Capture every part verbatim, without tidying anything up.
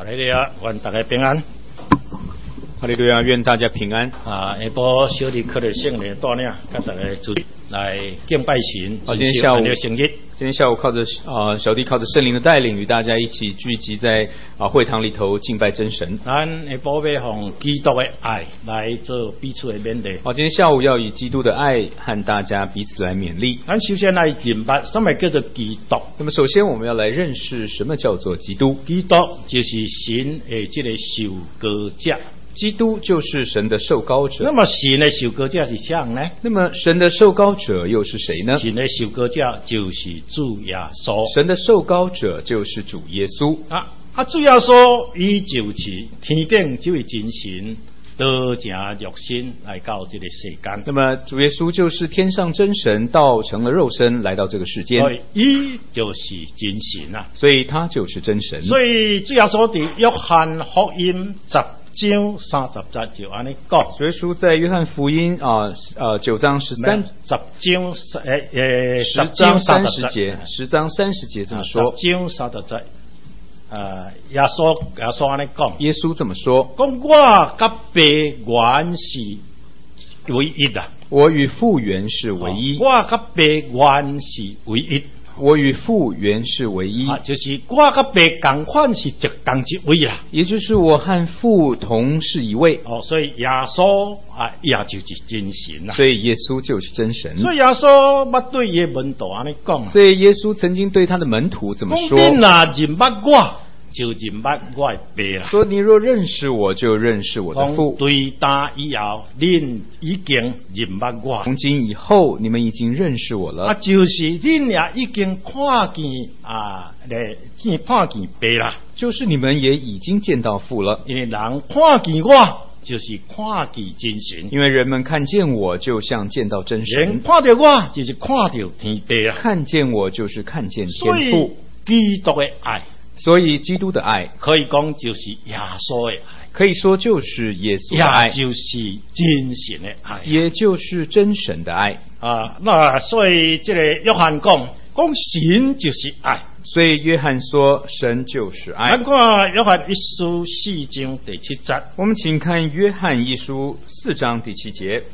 哈利路亚，愿大家平安。 哈利路亚，愿大家平安。 啊，下晡小弟靠着圣灵带领，跟大家主来敬拜神。 好，今天下午生日。 今天下午靠着呃小弟靠着圣灵的带领，与大家一起聚集在啊会堂里头敬拜真神。 咱下晡要用基督的爱来做彼此的勉励。 好，今天下午要以基督的爱和大家彼此来勉励。 咱首先来明白什么叫做基督。 那么首先我们要来认识什么叫做基督。 基督就是神的这个受膏者。 基督就是神的受膏者。 那么神的受膏者是谁呢？ 那么神的受膏者又是谁呢？ 神的受膏者就是主耶稣。 神的受膏者就是主耶稣。 啊啊！主耶稣伊就是天顶这位真神，道成肉身来到这个世间。 那么主耶稣就是天上真神，道成了肉身来到这个世间。 所以伊就是真神啊！ 所以他就是真神。 所以主耶稣在约翰福音十章三十节就安尼讲。 主耶稣在约翰福音啊呃九章十三十章诶诶十章三十节，十章三十节这么说。 十章三十节，呃，耶稣耶稣安尼讲。 耶稣这么说： 讲我甲爸原是唯一啊！ 我与父原是唯一。 我甲爸原是唯一。 我与父原是唯一， 啊，就是我甲爸同款是一同一位啦， 也就是我和父同是一位。 哦，所以耶稣啊，也就是真神啦。 所以耶稣就是真神。 所以耶稣捌对伊门徒安尼讲。 所以耶稣曾经对他的门徒怎么说？ 讲你若认捌我，就认捌我的爸啦。 说你若认识我，就认识我的父。 对答以后，恁已经认捌我。 从今以后，你们已经认识我了。 啊，就是恁也已经看见啊，咧见看见爸啦。 就是你们也已经见到父了。 因为人看见我，就是看见真神。 因为人们看见我，就像见到真神。 人看到我，就是看到天爸啊。 看见我，就是看见天父。 所以基督的爱。 所以基督的爱可以讲就是耶稣的爱， 可以说就是耶稣的爱， 也就是真神的爱， 也就是真神的爱啊。那所以这个约翰讲，讲神就是爱。 所以约翰说神就是爱。 咱看约翰一书四章第七节， 我们请看约翰一书四章第七节。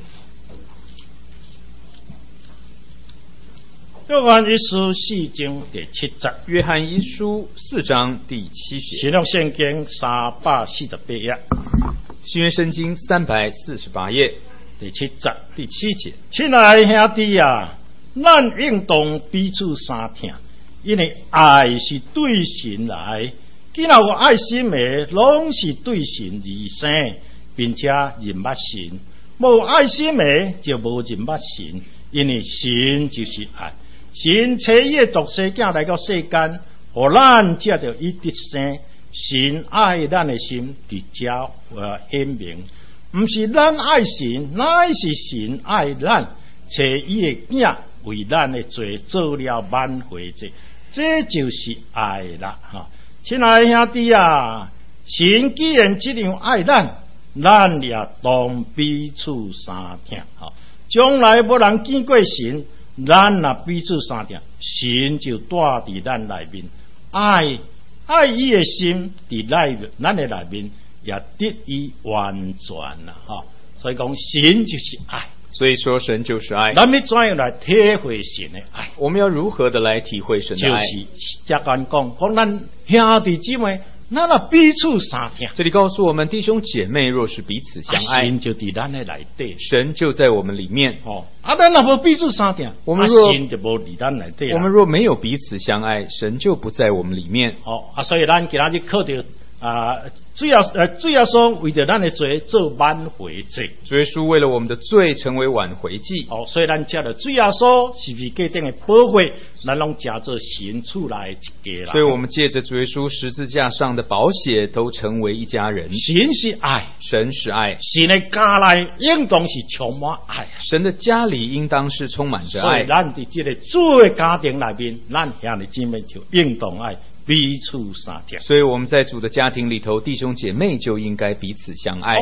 约翰一书四章第七节， 约翰一书四章第七节。 新约圣经三百四十八页， 新约圣经三百四十八页第七节， 第七节。 亲爱兄弟啊，咱应当彼此相听，因为爱是对神来，既然有爱心的，拢是对神而生，并且认捌神；无爱心的，就无认捌神，因为神就是爱。神差伊的独生子来到世间，互咱借着伊得生。神爱咱的心，伫遮呃显明，毋是咱爱神，乃是神爱咱，差伊的子为咱的罪做了挽回者，这就是爱啦！哈，亲爱的兄弟啊，神既然这样爱咱，咱也当彼此相听。哈，将来无人见过神。咱若彼此相听，神就住伫咱内面，爱爱伊的心伫内咱的内面也得以完全啦！哈，所以讲神就是爱， 所以说神就是爱。 咱要怎样来体会神的爱？ 我们要如何的来体会神的爱？ 就是这样讲，讲咱兄弟姊妹。那那彼此相听， 这里告诉我们，弟兄姐妹若是彼此相爱， 神就伫咱的内底， 神就在我们里面。 哦，啊，咱若无彼此相听， 我们若神就无伫咱内底。 我们若没有彼此相爱，神就不在我们里面。 哦，啊，所以咱今仔日靠着啊，主要呃，主要说为着咱的罪做挽回者。 主耶稣为了我们的罪成为挽回祭。 哦，所以咱借着主耶稣是不是决定的保惠，咱拢借做神出来一家啦。 所以我们借着主耶稣十字架上的宝血，都成为一家人。 神是爱， 神是爱， 神的家内应当是充满爱。 神的家里应当是充满着爱。 所以咱伫这个主的家庭内面，咱兄弟姊妹就应当爱彼此相听。 所以我们在主的家庭里头，弟兄姐妹就应该彼此相爱。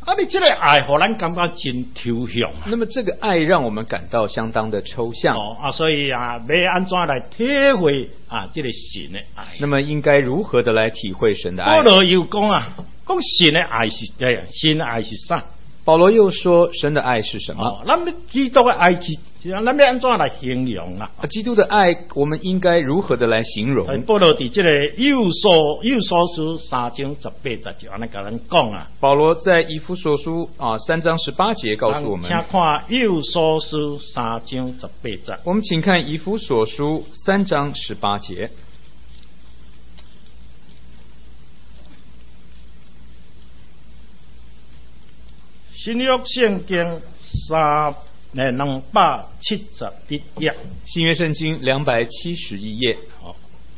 啊，你这个爱，互咱感觉真抽象。 那么这个爱让我们感到相当的抽象。 哦啊，所以啊，要安怎来体会啊，这个神的爱？ 那么应该如何的来体会神的爱？ 保罗又讲啊，讲神的爱是诶，神的爱是啥？ 保罗又说，神的爱是什么？ 哦，咱们基督的爱是，咱要安怎来形容啊？ 啊，基督的爱，我们应该如何的来形容？ 保罗伫这个幼所幼所书三章十八节就安尼甲咱讲啊。 保罗在以弗所书啊三章十八节告诉我们， 请看幼所书三章十八节。 我们请看以弗所书三章十八节。 新约圣经三诶两百七十一页， 新约圣经两百七十一页。 好，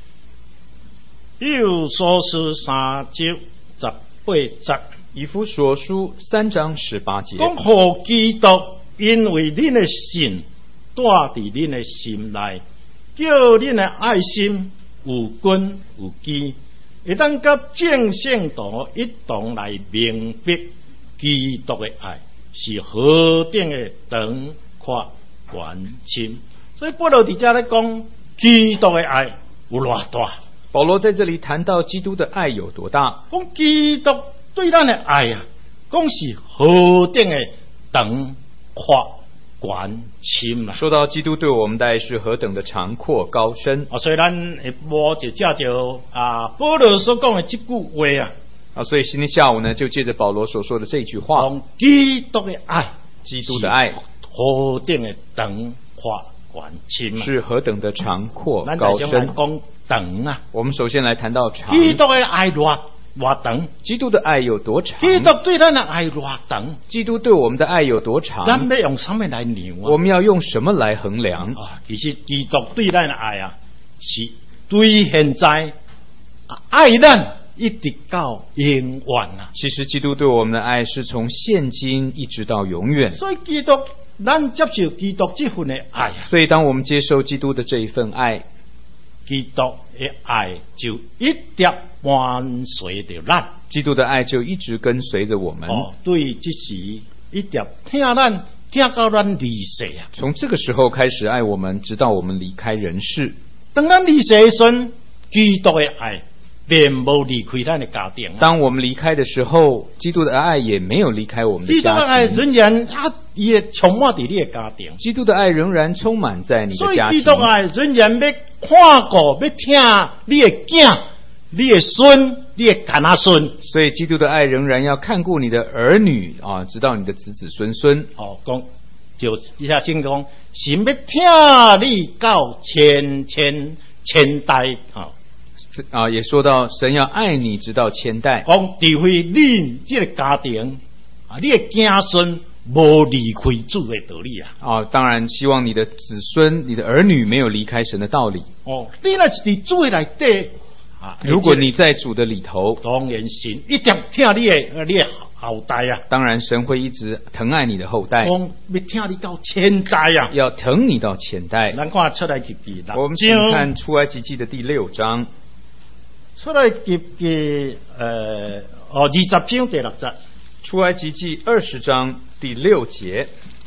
有所书三章十八节， 以弗所书三章十八节， 讲何基督因为恁的信住伫恁的心内，叫恁的爱心有根有基，会当甲正圣徒一同来明白。基督的爱是何等的长阔远深，所以保罗伫遮咧讲基督的爱有偌大。 保罗在这里谈到基督的爱有多大， 讲基督对咱的爱啊，讲是何等的长阔远深啊。 说到基督对我们的爱是何等的长阔高深啊，所以咱下晡就借着啊保罗所讲的这句话啊。 啊，所以今天下午呢，就借着保罗所说的这句话， 基督的爱， 基督的爱何等的长阔远深啊， 是何等的长阔高深。 讲长啊， 我们首先来谈到长。 基督的爱偌偌长， 基督的爱有多长？ 基督对咱的爱偌长， 基督对我们的爱有多长？ 咱要用什么来量啊？ 我们要用什么来衡量啊？其实基督对咱的爱啊，是对现在爱咱。一直到永远啊！ 其实基督对我们的爱是从现今一直到永远。 所以基督，咱接受基督这份的爱啊！ 所以当我们接受基督的这一份爱， 基督的爱就一直伴随着咱。 基督的爱就一直跟随着我们。 哦，对，这时一直听咱听到咱离世啊！ 从这个时候开始爱我们，直到我们离开人世。 当咱离世的时阵，基督的爱。便无离开咱的家庭、啊。 当我们离开的时候，基督的爱也没有离开我们的家庭。 基督的爱仍然啊，也充满在你的家庭。 基督的爱仍然充满在你的家庭。 所以基督的爱仍然要看顾，要听你的囝、你的孙、你的干仔孙。 所以基督的爱仍然要看顾你的儿女啊，直到你的子子孙孙。 哦，讲就一下先讲，神要听你到千千千代啊。 啊，也说到神要爱你直到千代。 讲除非你这个家庭啊，你的子孙无离开主的道理啊。 啊，当然希望你的子孙、你的儿女没有离开神的道理。 哦，你那是伫主的内底啊。 如果你在主的里头， 当然神一定听你的你的后代啊。 当然神会一直疼爱你的后代。 讲要听你到千代啊， 要疼你到千代。 咱看出来记记啦。 我们请看出埃及记的第六章。 出来记记呃哦，二十章第六节。 出埃及记二十章第六节。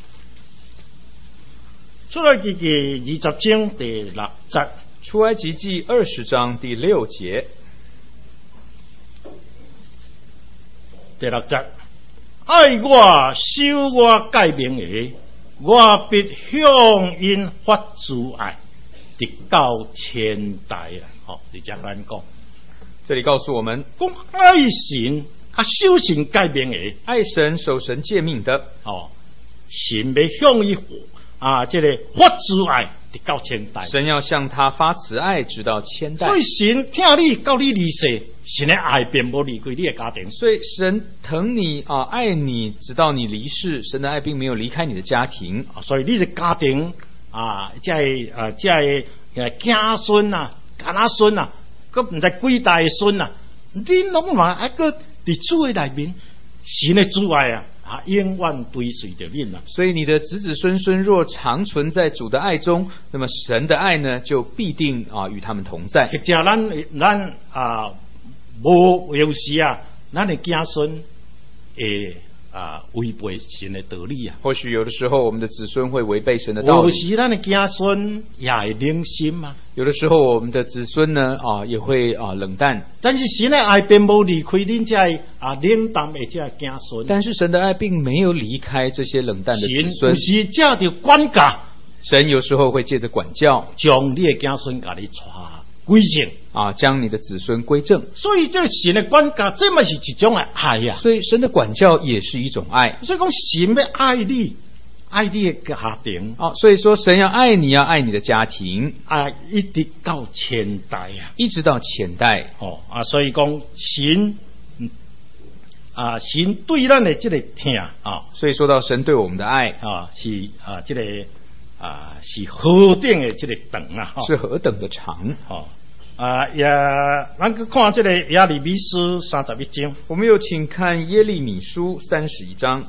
出来记记二十章第六节。 出埃及记二十章第六节。 第六节，爱我守我诫命的，我必向因发慈爱，直到千代啊！好，你这样讲。 这里告诉我们， 讲爱神啊，守神诫命的， 爱神守神诫命的， 哦，神要向伊啊，这个发慈爱，直到千代。 神要向他发慈爱，直到千代。 所以神听你到你离世，神的爱并无离开你的家庭。 所以神疼你啊，爱你，直到你离世，神的爱并没有离开你的家庭。 所以你的家庭啊，即系啊，即系誒子孫啊、干仔孫啊。佮唔知幾代嘅孫啊，你攏話一個佇主嘅內面，神嘅主愛啊，啊永遠追隨着恁啊。 所以你的子子孫孫若長存在主的愛中，那麼神的愛呢，就必定啊與他們同在。 其實咱咱啊無有時啊，咱嘅子孫誒啊违背神的道理啊。 或许有的时候我们的子孙会违背神的道有理， 时咱的子孙也会冷心啊。 有的时候我们的子孙呢啊也会啊冷淡， 但是神的爱并无离开恁这啊冷淡的这子孙。 但是神的爱并没有离开这些冷淡的子神有孙。 时借着管教， 神有时候会借着管教， 将你的子孙给你带归正啊，将你的子孙归正。 所以这个神的管教，这么是一种的爱呀、啊。 所以神的管教也是一种爱。 所以讲神要爱你，爱你的家庭。 啊，所以说神要爱你，要爱你的家庭， 啊，一直到千代啊， 一直到千代。 哦啊，所以讲神，嗯啊，神对咱的这个疼啊， 所以说到神对我们的爱啊，是啊，这个啊是何等的这个长啊， 是何等的长。 哦啊，也咱去看这个耶利米书三十一章， 我们又请看耶利米书三十一章。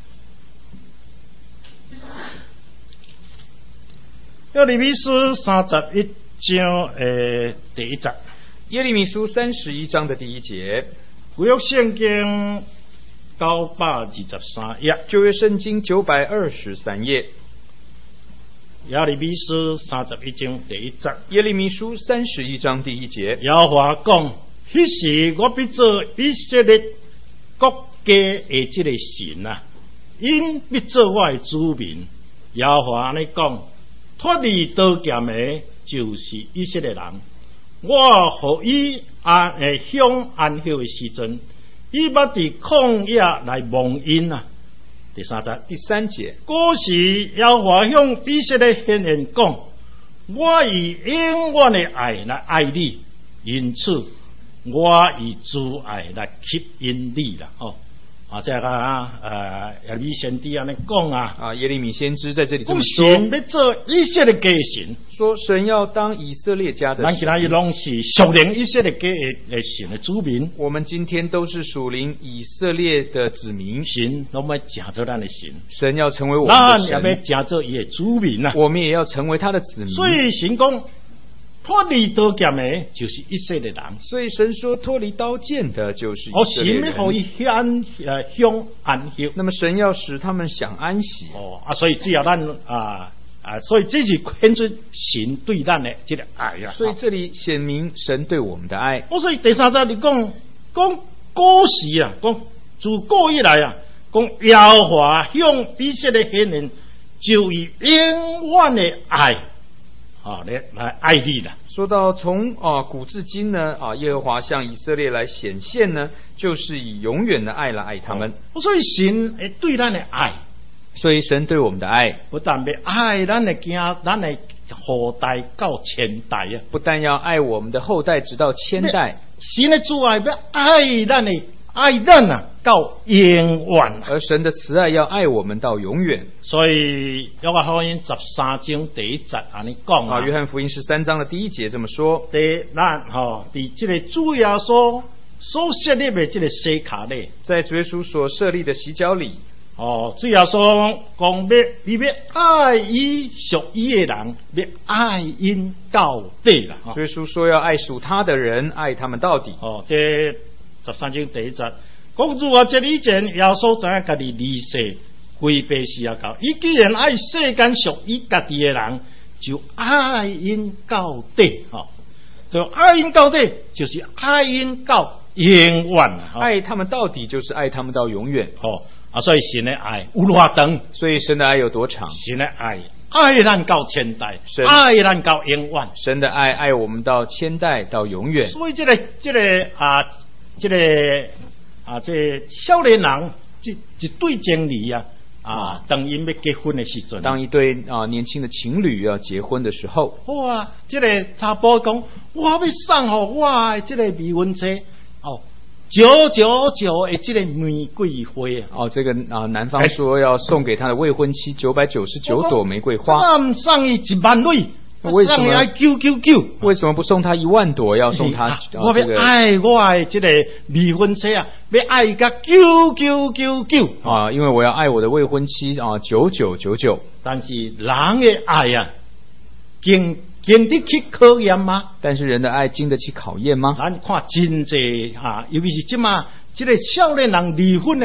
耶利米书三十一章诶第一节， 耶利米书三十一章的第一节， 旧约圣经九百二十三页， 旧约圣经九百二十三页。 耶利米书三十一章第一节， 耶利米书三十一章第一节， 耶和华讲：迄时我必做以色列国家的这个神啊，因必做我的子民。耶和华安尼讲：脱离刀剑的，就是以色列人。我予伊安诶享安息的时阵，伊捌伫旷野来蒙因啊。第三节， 第三节， 古时耶和华向以色列显现讲：我以永远的爱来爱你，因此我以主爱来吸引你啦。哦，啊，这个啊，呃，耶利米先知安尼讲啊， 啊，耶利米先知在这里这么神说， 要做以色列家的神， 说神要当以色列家的咱今仔日神。 拢是属灵以色列家的的神的子民， 我们今天都是属灵以色列的子民， 神拢要成做咱的神， 神要成为我们的咱也要神， 成做伊的子民啊。 我们也要成为他的子民。 所以神讲，脱离刀剑的，就是以色列人。 所以神说，脱离刀剑的就是哦， 以色列神要互人。 伊享呃享安息。 那么神要使他们享安息。 哦啊，所以只要咱啊啊，所以这是显出神对咱的这个爱啊。 所以这里显明神对我们的爱。 哦，所以第三节你讲讲古时啊，讲自古以来啊，讲耶和华向以色列显现，就以永远的爱啊来来爱你啦。 说到从啊古至今呢啊，耶和华向以色列来显现呢，就是以永远的爱来爱他们。 哦，所以神会对咱的爱， 所以神对我们的爱， 不但要爱咱的囝，咱的后代到千代啊， 不但要爱我们的后代直到千代， 神的主爱要爱咱的爱咱啊到永远啊。 而神的慈爱要爱我们到永远。 所以约翰福音十三章第一节安尼讲啊， 啊， 约翰福音十三章的第一节这么说： 第咱吼，伫这个主耶稣所设立的这个洗卡里， 在主耶稣所设立的洗脚里， 哦，主耶稣讲要伊要爱伊属伊的人，要爱因到底啦。 主耶稣说要爱属他的人，爱他们到底。 哦，这十三章第一节，讲如何这以前耶稣知影家己离世归背时啊到，伊既然爱世间属伊家己的人，就爱因到底，吼、哦，就爱因到底，就是爱因到永远啊！哦、 爱他们到底就是爱他们到永远。 哦啊，所以神的爱有偌长， 所以神的爱有多长？ 神的爱爱咱到千代， 神爱咱到永远。 神的爱爱我们到千代到永远。 所以这个这个啊，这个啊，这个少年人一一对情侣啊啊，当因要结婚的时阵， 当一对啊年轻的情侣要结婚的时候， 哇，这个查甫讲，我要送互我的这个未婚妻哦，九九九的这个玫瑰花哦，这个啊男方说要送给他的未婚妻九百九十九朵玫瑰花， 那唔送伊一万蕊， 为什么送伊爱九九九？ 为什么不送他一万朵，要送他？ 啊我要爱我的这个未婚妻啊，要爱伊个九九九九啊，因为我要爱我的未婚妻啊，九九九九。 但是人的爱啊，经经得起考验吗？ 但是人的爱经得起考验吗？ 咱看真济啊，尤其是即马这个少年人离婚的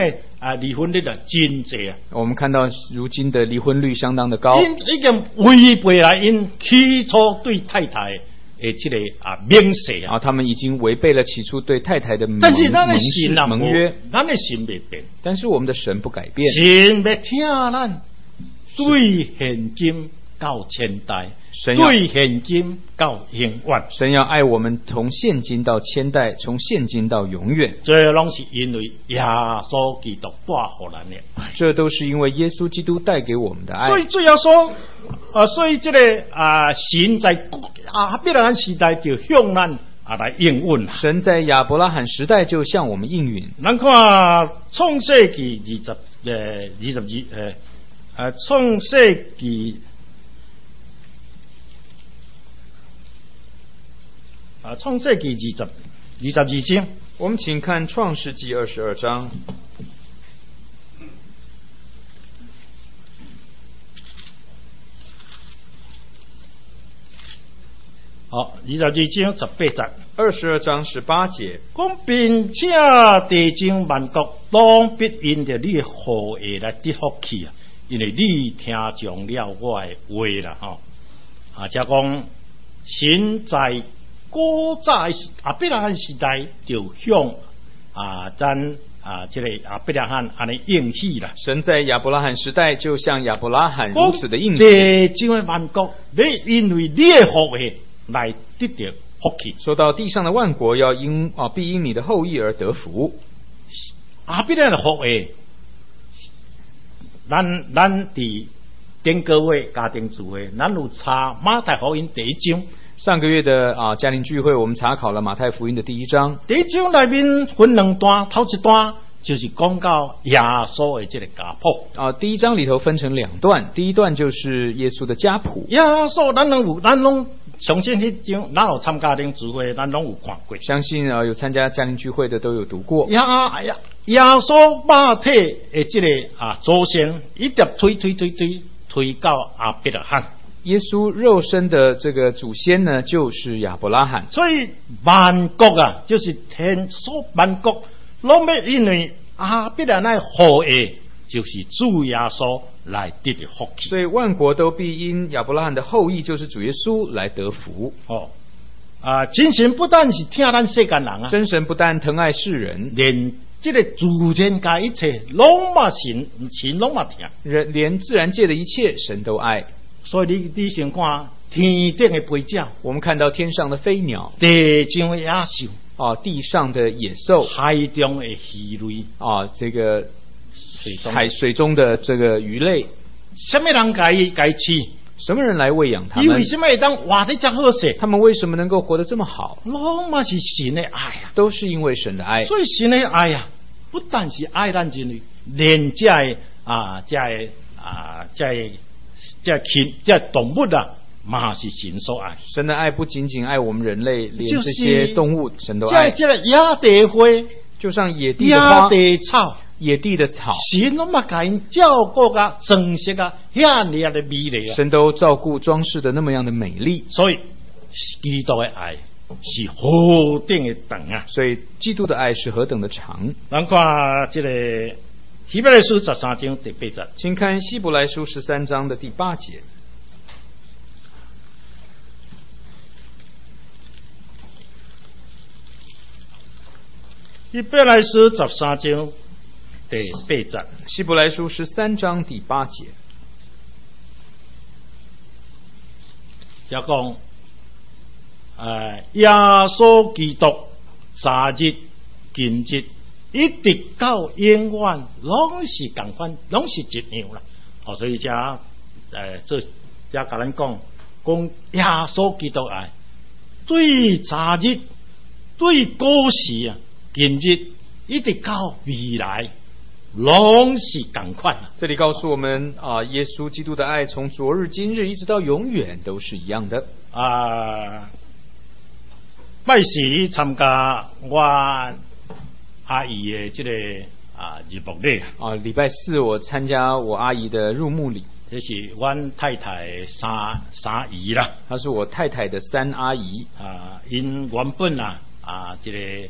啊离婚率啊真济啊。 我们看到如今的离婚率相当的高， 因已经违背了因起初对太太的这个啊盟誓啊。 啊，他们已经违背了起初对太太的盟但是咱的盟神啊， 誓盟约， 咱的神未变， 但是我们的神不改变， 神要听咱对现今到千代， 神要对现今到永远。 神要爱我们从现今到千代，从现今到永远， 这拢是因为耶稣基督带给咱的爱。 这都是因为耶稣基督带给我们的爱。 所以最后说，啊，所以这个啊，神在啊必然时代就向咱啊来应允啦。 神在亚伯拉罕时代就向我们应允。 咱看创世纪二十呃二十二呃呃创世纪啊创世纪二十二十二章。 我们请看创世纪二十二章。 好，二十二章十八节。 二十二章十八节， 讲并且地上万国当必因着你何会来得福气啊？因为你听从了我的话啦，吼啊！即讲神在古早啊必然时代就向啊咱啊这个啊必然安尼应许啦。 神在亚伯拉罕时代就向亚伯拉罕如此的应许。 地上的万国，你因为你的福气来得着福气。 说到地上的万国要因啊必因你的后裔而得福。 啊，必然的福气，咱咱伫顶个月家庭聚会，咱有查马太福音第一章。 上个月的啊家庭聚会，我们查考了马太福音的第一章。 第一章内面分两段，头一段就是讲到耶稣的这个家谱啊。第一章里头分成两段，第一段就是耶稣的家谱。 耶稣，咱拢有，咱拢相信迄章，咱有参加家庭聚会，咱拢有看过。 相信啊有参加家庭聚会的都有读过。 耶耶耶稣肉体的这个啊祖先，一直推推推推推到亚伯拉罕。 耶稣肉身的这个祖先呢，就是亚伯拉罕。 所以万国啊，就是天所万国，拢要因为啊，必然来后裔，就是主耶稣来得的福气。 所以万国都必因亚伯拉罕的后裔，就是主耶稣来得福。 哦，啊，真神不但是听咱世间人啊， 真神不但疼爱世人， 连这个自然界一切，拢嘛神神拢嘛听， 人连自然界的一切，神都爱。 所以你你先看天顶的飞鸟， 我们看到天上的飞鸟， 地上的野兽， 啊，地上的野兽， 海中的鱼类， 啊，这个水中海水中的这个鱼类， 什么人该该饲？ 什么人来喂养他们？ 你为什么会当活得这好势？ 他们为什么能够活得这么好？ 拢嘛是神的爱啊， 都是因为神的爱。 所以神的爱啊，不但是爱咱人类，连这个啊，这个啊，这个这禽这动物啊，嘛是神所爱。 神的爱不仅仅爱我们人类，连这些动物神都爱。 这这个野地花， 就像野地的花、 野地草、 野地的草， 神拢嘛甲因照顾个装饰个遐尼的美丽啊！ 神都照顾装饰的那么样的美丽。 所以基督的爱是何等的长啊！ 所以基督的爱是何等的长。 咱看这个希伯来书十三章第八节， 请看希伯来书十三章的第八节。 希伯来书十三章第八节， 希伯来书十三章第八节， 也讲，呃，耶稣基督昨日、今日一直到永远，拢是共款，拢是一样啦。哦，所以这呃，这这甲咱讲，讲耶稣基督爱，对昨日、对过去啊。今日一直到未来，拢是同款。 这里告诉我们啊，耶稣基督的爱从昨日、今日一直到永远都是一样的。 啊，拜时参加我阿姨的这个啊入墓礼啊，礼拜四我参加我阿姨的入墓礼， 这是阮太太三三姨啦， 她是我太太的三阿姨啊，因原本啊啊这个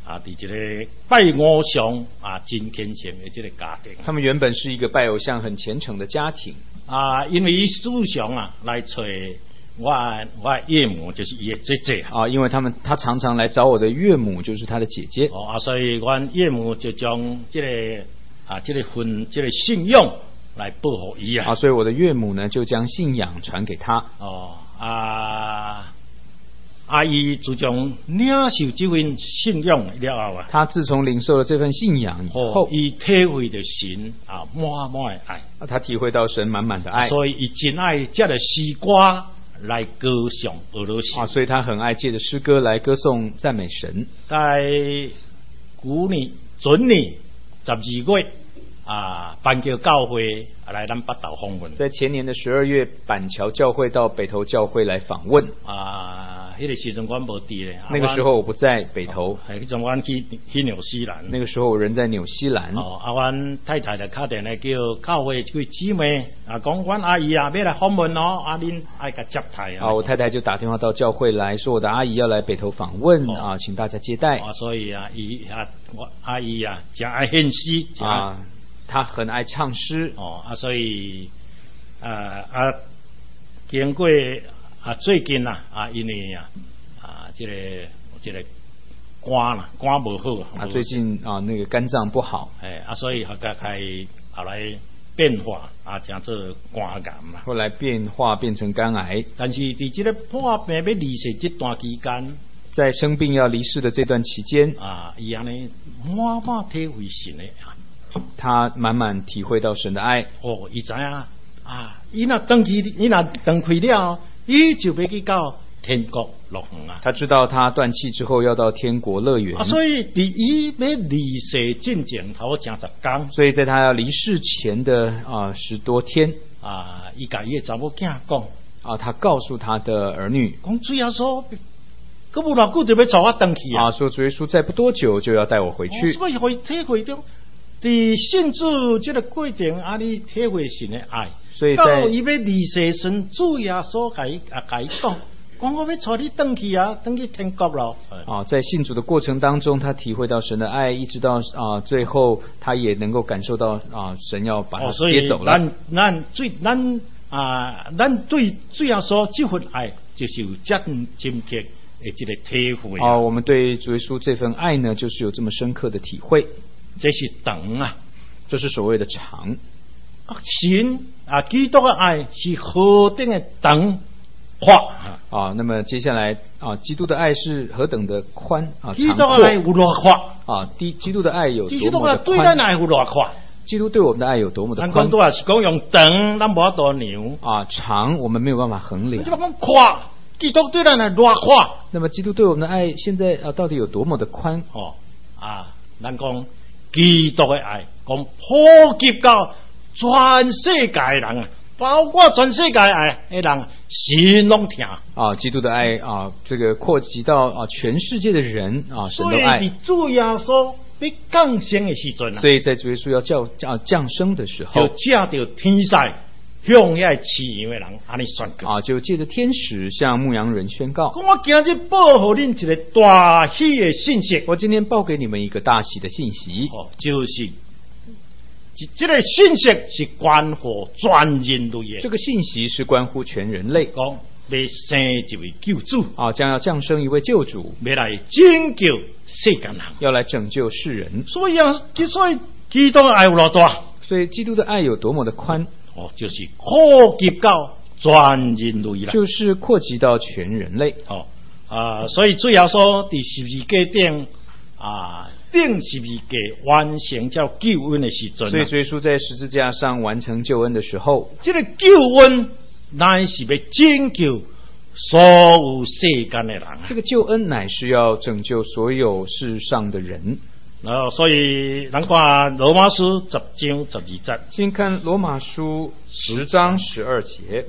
啊，伫这个拜偶像啊真虔诚的这个家庭。 他们原本是一个拜偶像很虔诚的家庭啊，因为伊时常啊来找我我岳母，就是伊的姐姐啊，因为他们他常常来找我的岳母，就是他的姐姐。 哦啊，所以阮岳母就将这个啊这个婚这个信用来保护伊啊。 啊，所以我的岳母呢就将信仰传给他。 哦啊。阿姨自从领受这份信仰了后啊， 他自从领受了这份信仰以后， 伊体会到神啊满满的爱， 他体会到神满满的爱， 所以伊真爱借着诗歌来歌颂俄罗斯啊，所以他很爱借着诗歌来歌颂赞美神。 在古年、准年十二月啊，板桥教会来咱北投访问， 在前年的十二月，板桥教会到北投教会来访问啊。那个时阵我无伫咧， 那个时候我不在北投， 迄阵我去去纽西兰， 那个时候我人在纽西兰。 哦，啊，阮太太就打电话叫教会几位姊妹啊，讲阮阿姨啊要来访问哦，啊恁爱甲接待啊。 啊，我太太就打电话到教会来说，我的阿姨要来北投访问、哦、啊，请大家接待。 啊，所以啊，伊啊，我阿姨啊，真爱献诗啊，她很爱唱诗哦，啊，所以啊啊，经过。啊，最近啊，啊，因为啊，啊，这个这个肝啦，肝不好啊，最近啊，那个肝脏不好， 哎，啊，所以后来开后来变化啊，叫做肝癌嘛。 后来变化变成肝癌， 但是伫这个破病要离世这段期间， 在生病要离世的这段期间啊，伊安尼满满体会神的爱， 他满满体会到神的爱。 哦，伊知影啊，伊若登去，伊若登开了。伊就要去到天国乐园啊！ 他知道他断气之后要到天国乐园啊，所以伫伊要离世进前头正十天， 所以在他要离世前的啊十多天啊，伊甲伊的查某囝讲啊，他告诉他的儿女讲，主耶稣，佮无偌久就要带我登去啊！ 啊，说主耶稣再不多久就要带我回去。 哦、所以会体会到，伫信主这个过程啊，你体会神的爱。 所以在伊要离世时，主耶稣甲伊啊甲伊讲，讲我要带你登去啊，登去天国咯。 啊，在信主的过程当中，他体会到神的爱，一直到啊最后，他也能够感受到啊神要把他接走了。 哦、咱咱最咱啊，咱对主耶稣这份爱，就是有这深刻的这个体会啊。我们对主耶稣这份爱呢，就是有这么深刻的体会。 这是长啊， 这是所谓的长。 神啊，基督的爱是何等的长阔啊！那么接下来啊，基督的爱是何等的宽啊？ 基督的爱有多阔啊？基基督的爱有多么的宽？ 基督的对咱爱有多阔？ 基督对我们的爱有多么的宽？ 咱讲多是讲用长，咱无法度量啊，长我们没有办法衡量。 你讲阔，基督对咱爱多阔？ 那么基督对我们的爱现在啊，到底有多么的宽？ 哦啊，咱讲基督的爱，讲普及到。全世界的人啊，包括全世界爱的人，神拢听啊！基督的爱啊，这个扩及到啊全世界的人啊，神都爱。 所以主耶稣要降生的时阵啊， 所以在主耶稣要叫啊降生的时候， 就借着天使向遐饲羊的人安尼宣告啊，就借着天使向牧羊人宣告： 我今日报给恁一个大喜的信息。 我今天报给你们一个大喜的信息， 哦，就是。这个信息是关乎全人类的。 这个信息是关乎全人类。 讲要生一位救主啊，将要降生一位救主， 要来拯救世间人， 要来拯救世人。 所以啊，所以基督的爱有多大？ 所以基督的爱有多么的宽？ 哦，就是扩及到全人类啦， 就是扩及到全人类。 哦啊，所以主耶稣伫十字架顶啊。定十字架完成叫救恩的时阵， 所以耶稣在十字架上完成救恩的时候， 这个救恩乃是要拯救所有世间的人。 这个救恩乃是要拯救所有世上的人。 然后，所以咱看罗马书十章十二节， 先看罗马书十章十二节。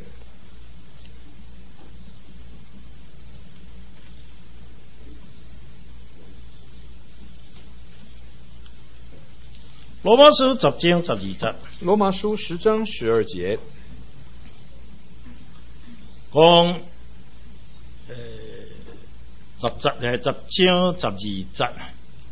罗马书十章十二节， 罗马书十章十二节， 讲呃十节诶十章十二节，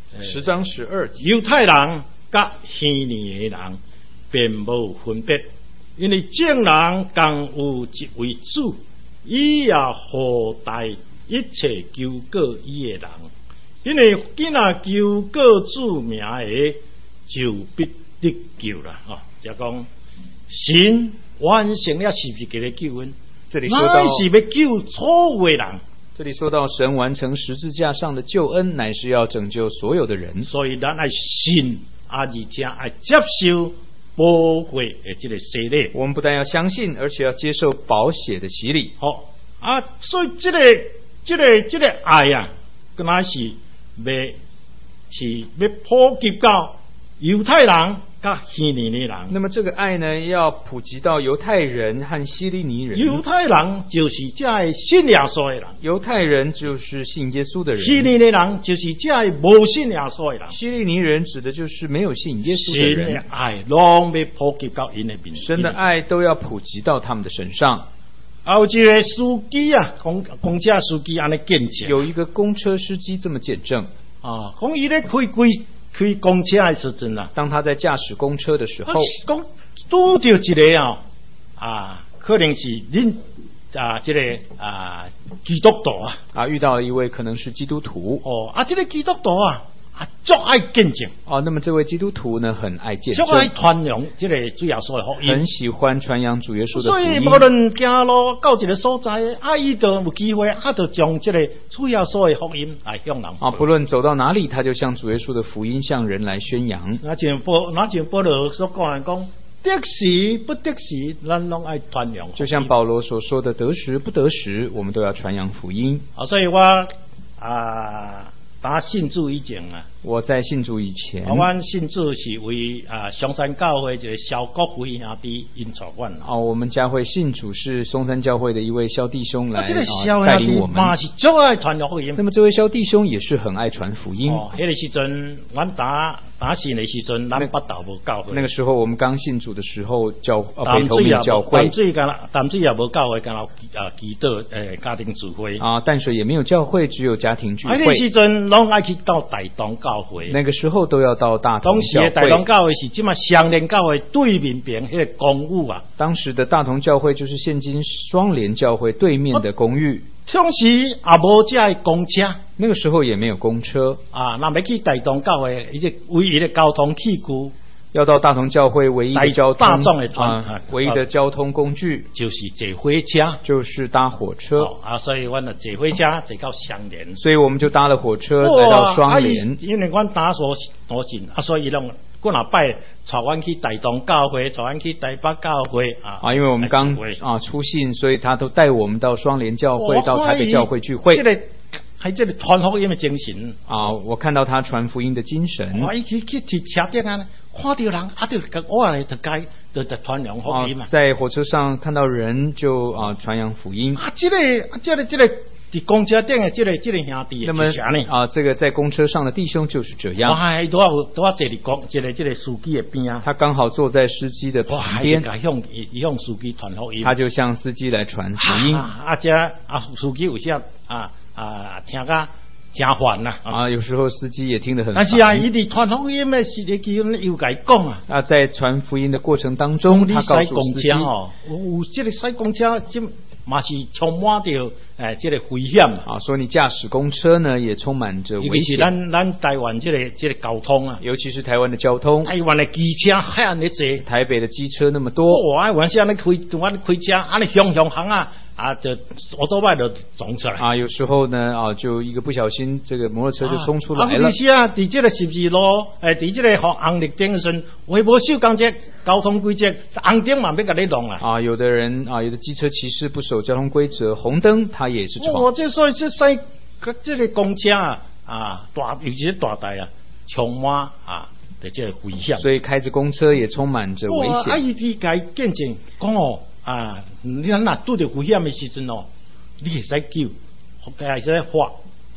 十章十二节， 犹太人甲希尼的人并无分别，因为众人共有一位主，伊也何待一切求告伊的人，因为今仔求告主名的，就必得救啦！哦，就讲神完成了十字架的救恩， 这里说到乃是要救错误的人。 这里说到神完成十字架上的救恩，乃是要拯救所有的人， 所以咱爱信，啊，而且爱接受保会的这个洗礼。 我们不但要相信，而且要接受宝血的洗礼。 好啊，所以这个、这个、这个爱啊，跟那是要是要普及到犹太人甲希利尼人。 那么这个爱呢，要普及到犹太人和希利尼人。 犹太人就是这个信耶稣的人， 犹太人就是信耶稣的人。 希利尼人就是这个无信耶稣的人。 希利尼人指的就是没有信耶稣的人。 神的爱拢要普及到因的面， 神的爱都要普及到他们的身上。 有一个司机啊，公公车司机安尼见证， 有一个公车司机这么见证啊，讲伊咧开开开公车的时阵啊， 当他在驾驶公车的时候， 讲拄到一个啊啊，可能是恁啊这个啊基督徒啊啊遇到了一位可能是基督徒哦啊，这个基督徒啊啊，足爱见证哦。那么这位基督徒呢，很爱见证， 足爱传扬这个主耶稣的福音， 很喜欢传扬主耶稣的福所以音。 无论行路到一个所在，啊，伊就有机会，啊，就将这个主耶稣的福音来向人啊，不论走到哪里，他就向主耶稣的福音向人来宣扬。 那像保，那像保罗所讲的讲，得时不得时，咱拢爱传扬。 就像保罗所说的，得时不得时，我们都要传扬福音。 啊，所以我啊。打信主以前啊， 我在信主以前， 啊，阮信主是为啊松山教会一个萧国辉兄弟因操办哦，我们教会信主是松山教会的一位萧弟兄来、 啊这个萧啊、带领我们。 嘛是足爱传福音。 那么这位萧弟兄也是很爱传福音。 哦，迄、那个时阵，阮打打信的时阵，咱北投无教会。 那个时候我们刚信主的时候，教呃北投没教会， 淡水干啦，淡水也无教会，干啦啊祈祷诶家庭聚会啊，淡水也没有教会，只有家庭聚会。 啊，那个时阵拢爱去到大同教会。 那个时候都要到大同教会。 当时的大同教会是即嘛相连教会对面边迄个公寓啊。 当时的大同教会就是现今双连教会对面的公寓。 当时也无这个公车， 那个时候也没有公车啊。那要去大同教会，伊个唯一的交通器具， 要到大同教会唯一的交通大众的啊，唯一的交通工具就是坐火车， 就是搭火车、 哦、啊。所以阮就坐火车坐到双连， 所以我们就搭了火车来到双连。 啊、因为阮打所多近啊，所以拢过哪拜带阮去大同教会，带阮去台北教会啊。 啊，因为我们刚啊出信，所以他都带我们到双连教会、到台北教会聚会。 这个还这个传福音的精神啊，我看到他传福音的精神。 我一去去去车顶啊，看到人啊，就我来就该就就传扬福音嘛、 啊。在火车上看到人就啊传扬福音。 啊，这个啊，这个这个。伫公车顶的这个这个兄弟， 那么啊，这个在公车上的弟兄就是这样。 我还多少多少坐伫公这个这个司机的边啊， 他刚好坐在司机的旁边， 向向司机传福音， 他就向司机来传福音。 啊，啊这啊司机有些啊啊听个真烦呐啊，有时候司机也听得很烦。 但是啊，伊伫传福音的时期，又甲伊讲啊， 啊，在传福音的过程当中，他告诉司机哦，有这个塞公车，这嘛是充满着诶，这个危险啊。说你驾驶公车呢，也充满着危险。 尤其是咱咱台湾这个这个交通啊， 尤其是台湾的交通， 台湾的机车遐尼多， 台北的机车那么多。 哇，我是安尼开，我开车安尼向向行啊。啊，就我都外头撞出来啊！有时候呢，啊，就一个不小心，这个摩托车就冲出来了。 啊，是啊，伫这个十字路，诶，伫这个红绿灯的时阵，为无守讲这交通规则，红灯嘛要甲你弄啊！ 啊，有的人啊，有的机车骑士不守交通规则，红灯他也是闯。 我这所以这塞这个公车啊，啊，大尤其是大台啊，充满啊的这个危险。 所以开着公车也充满着危险。 啊，伊伫家见证讲哦。啊！你若拄着危险的时阵哦，你会使救，会使发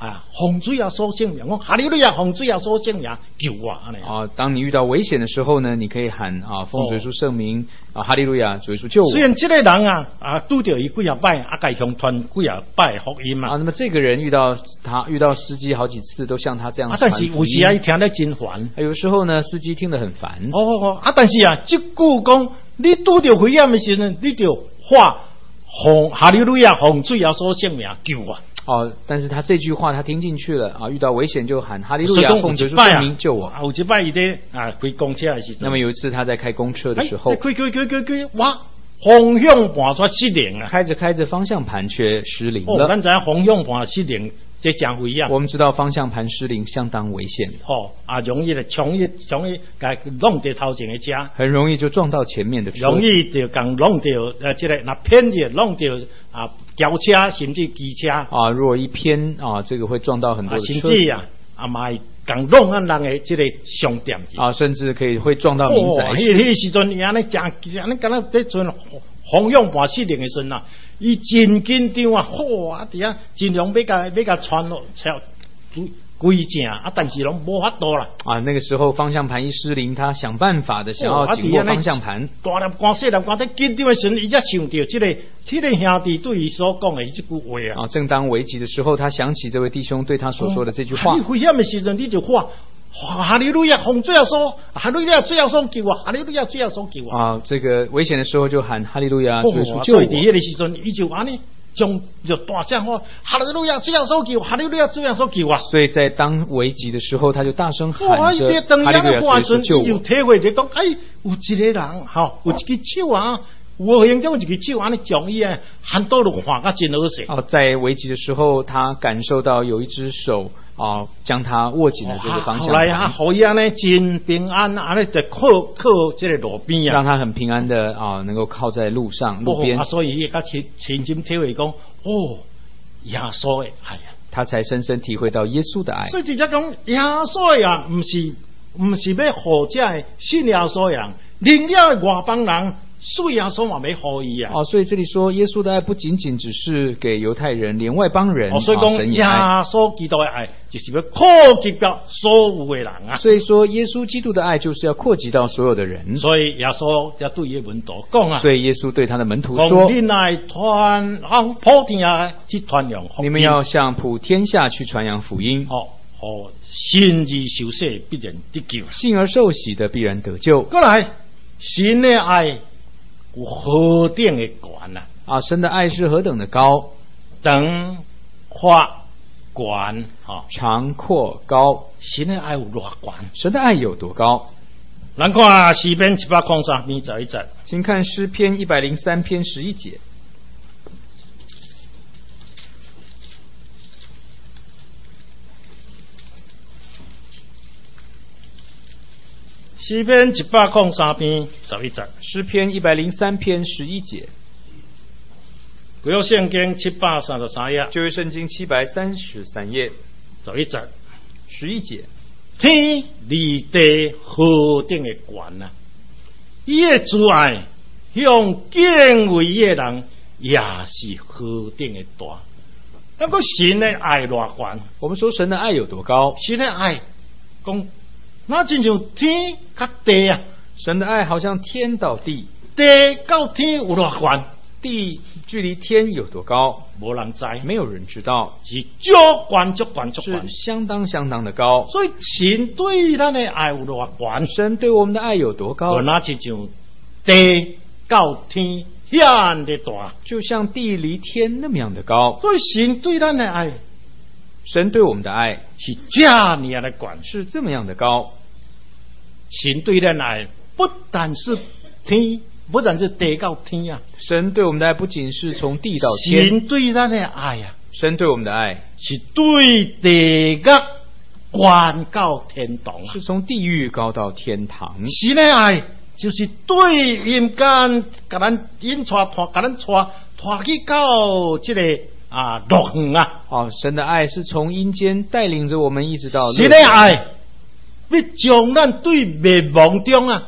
啊，洪水啊所生命，我哈利路亚，洪水啊所生命，救我安尼。 啊，当你遇到危险的时候呢，你可以喊啊，奉主耶稣圣名啊，哈利路亚，主耶稣救我。 虽然这个人啊啊拄到伊几啊摆，啊，该向传几啊摆福音嘛。 啊，那么这个人遇到他遇到司机好几次都像他这样啊， 传但是有福音时啊，伊听得真烦。 有的时候呢，司机听得很烦。 哦哦哦，啊，但是啊，即句讲，你拄到危险的时阵，你就话洪哈利路亚，洪水啊所生命，救我。 哦，但是他这句话他听进去了啊，遇到危险就喊哈利路亚， 所以讲奉主耶稣有一摆啊圣名救我。 啊有一摆伊咧啊开公车的时阵， 那么有一次他在开公车的时候， 哎开开开开开，哇，方向盘却失灵啊！ 开着开着方向盘却失灵哦， 了。 咱知影方向盘失灵，这真危险。 我们知道方向盘失灵相当危险， 哦，啊，容易咧，容易容易甲弄到头前的车， 很容易就撞到前面的车， 容易就讲弄到呃，这个那偏的弄到啊轿车甚至机车啊，如果一偏啊，这个会撞到很多啊， 的车甚至啊啊嘛会讲弄咱人的这个商店去啊，甚至可以会撞到民宅哦， 去。 迄迄时阵伊安尼正安尼，敢若在阵方向盘失灵的时阵啊，伊真紧张啊，好啊，伫遐尽量要甲要甲传落超规正啊，但是拢无法度啦。 啊，那个时候方向盘一失灵，他想办法的想要紧握方向盘。 大粒光细粒光在紧张的时候，伊才想到这个这个兄弟对伊所讲的这句话啊。 啊，正当危急的时候，他想起这位弟兄对他所说的这句话。 你危险的时阵，你就话哈利路亚，洪水啊所，哈利路亚最要所救我，哈利路亚最要所救我。 啊，这个危险的时候就喊哈利路亚，主耶稣救我。 所以伫迄个时阵，伊就安尼。将就大声说：“哈利路亚，主要所救，哈利路亚，主要所救啊！” 所以在当危急的时候，他就大声喊着：“ 哈利路亚，主要所救我！”就体会就讲，哎，有一个人，吼，有一只手啊，有形中有一只手，安尼将伊啊，喊到落换甲真好势。 哦，在危急的时候，他感受到有一只手啊，将他握紧了这个方向盘。 后来啊，好伊安尼真平安，安尼就靠靠这个路边啊， 让他很平安的啊，能够靠在路上路边。 啊，所以伊甲亲亲身体会讲，哦，耶稣的爱啊， 他才深深体会到耶稣的爱。 所以直接讲，耶稣的啊，唔是唔是要护这个信耶稣的人，另了外邦人。信耶稣嘛要护伊啊！ 哦，所以这里说耶稣的爱不仅仅只是给犹太人，连外邦人。 哦，所以讲耶稣基督的爱就是要扩及到所有的人啊。 所以说耶稣基督的爱就是要扩及到所有的人。 所以耶稣要对耶门徒讲啊。 所以耶稣对他的门徒说：“ 你来传向普天下去传扬福音。你们要向普天下去传扬福音。 哦哦，信而受洗必然得救， 信而受洗的必然得救。 过来，神的爱。”有何等的悬啊！ 啊，神的爱是何等的高， 长、宽、悬，哈， 长、阔、高。 神的爱有多悬？ 神的爱有多高？ 咱看诗篇一百零三篇十一节， 请看诗篇一百零三篇十一节。 诗篇一百零三篇十一节， 诗篇一百零三篇十一节， 旧约圣经七百三十三页， 旧约圣经七百三十三页， 十一节， 十一节， 天离地何等的悬啊！伊的慈爱向敬畏伊的人也是何等的大。那个神的爱多悬？ 我们说神的爱有多高？ 神的爱讲。那真像天甲地啊！ 神的爱好像天到地， 地到天有多悬？ 地距离天有多高？ 无人知， 没有人知道， 是足悬足悬足悬， 是相当相当的高。 所以神对咱的爱有多悬？ 神对我们的爱有多高？ 那就像地到天遐的大， 就像地离天那么样的高。 所以神对咱的爱。 神对我们的爱是这样的悬， 是这么样的高。 神对咱的爱不但是天，不但是地到天啊。 神对我们的爱不仅是从地到天， 神对咱的爱啊， 神对我们的爱是对地甲悬到天堂啊， 是从地狱高到天堂。 神的爱就是对阴间，甲咱引带带，甲咱带带去到这个。啊，乐园啊！ 哦，神的爱是从阴间带领着我们一直到。 神的爱，要将咱对灭亡中啊，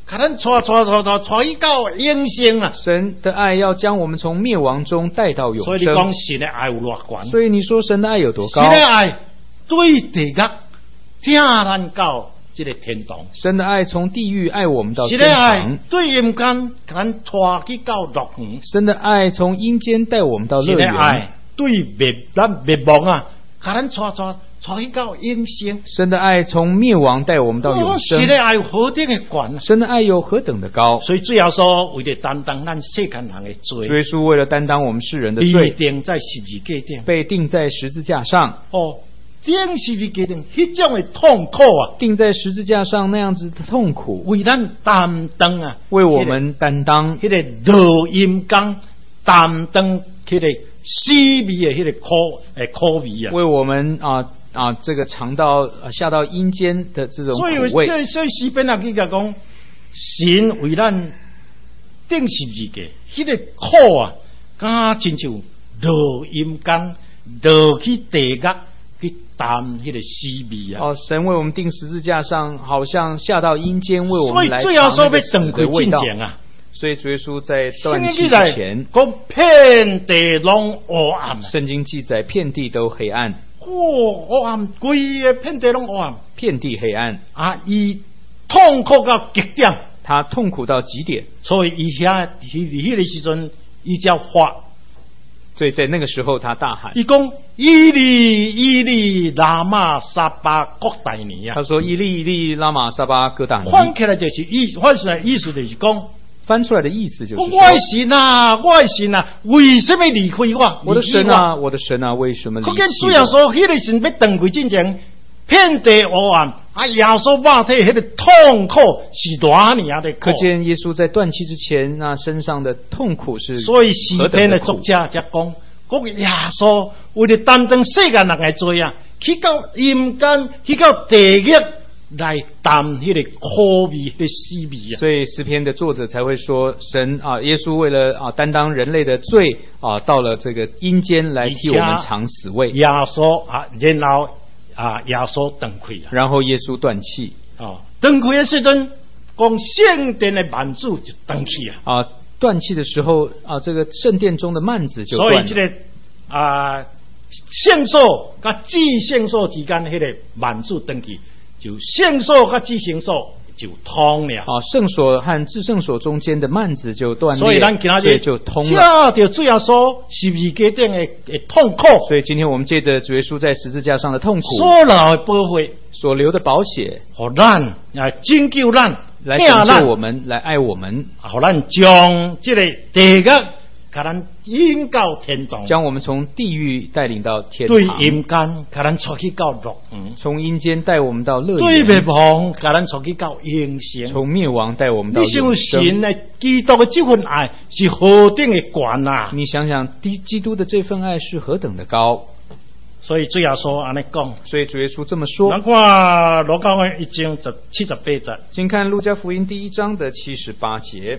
把咱带带带带带去到永生啊！ 神的爱要将我们从灭亡中带到永所以你讲生。 神的爱有偌悬？ 所以你说神的爱有多高？ 神的爱对地狱请咱到这个天堂。 神的爱从地狱爱我们到天神的爱堂。 对阴间把咱带去到乐园。 神的爱从阴间带我们到乐神的园。 爱对灭咱灭亡啊，把咱带带带去到永生。 神的爱从灭亡带我们到永生。 神的爱有何等的悬啊！ 神的爱有何等的高？ 所以最后说，为了担当咱世间人的罪， 耶稣为了担当我们世人的被罪， 钉在十字架顶。 被钉在十字架上。 哦，钉十字架顶，迄种的痛苦啊， 钉在十字架上那样子的痛苦， 为咱担当啊， 为我们担当。 迄个落阴间担当，迄个死味的迄个苦诶苦味啊。 为我们啊啊这个尝到啊下到阴间的这种所以苦味。 所以所以诗篇啊，佢讲神为咱钉十字架，迄个苦啊，敢亲像落阴间落去地狱去担迄个死味啊。 哦，神为我们钉十字架上，好像下到阴间为我所以们来最后说要尝那个死等开进的味道。 前啊。 所以主耶稣在断气之圣经记载前， 讲遍地拢黑暗啊。 圣经记载遍地都黑暗， 哦，黑暗，规个遍地拢黑暗遍地黑暗， 啊！伊痛苦到极点， 他痛苦到极点， 所以伊遐迄迄个时阵，伊才发， 所以在那个时候他大喊， 伊讲伊利伊利拉玛撒巴各大尼啊！ 他说伊利伊利拉玛撒巴哥大尼， 翻起来就是意，翻出来意思就是讲， 翻出来的意思就是说， 我的神啊，我的神啊，为什么离开我？ 我的离弃神啊，我的神啊，为什么离可见弃主要说，迄个神要登回进前，遍地黑暗，啊，耶稣肉体迄个痛苦是多尼啊的苦可。见耶稣在断气之前，那身上的痛苦是所以诗何等的苦篇的作者才讲，讲耶稣为了担当世间人的罪啊，去到阴间，去到地狱来担迄个苦味、迄个死味啊。 所以诗篇的作者才会说，神啊，耶稣为了啊担当人类的罪啊，到了这个阴间来替我们尝死味。 耶稣啊，然后啊，耶稣登开啊， 然后耶稣断气哦，登开的时阵，讲圣殿的幔子就登去啊。 啊，断气的时候啊，这个圣殿中的幔子就断了。 所以这个啊，圣所甲至圣所之间迄个幔子登去，就圣所甲至圣所就通了。 啊，圣所和至圣所中间的幔子就断裂， 所以咱今所以日就通了。 下着主要说十字架顶的的痛苦， 所以今天我们借着主耶稣在十字架上的痛苦， 所留的保护， 所留的宝血， 互咱啊拯救咱， 来疼咱拯救我们，来爱我们， 互咱将这个地狱，甲咱引到天堂， 将我们从地狱带领到天对堂， 阴间，甲咱出去到乐园。 从阴间带我们到乐对灭园， 亡，甲咱出去到永生。 从灭亡带我们到你想永生。 神的基督的这份爱是何等的悬啊！ 你想想，基基督的这份爱是何等的高。 所以最后说安尼讲， 所以主耶稣这么说。 咱看罗高的一章十七十八节， 请看路加福音第一章的七十八节。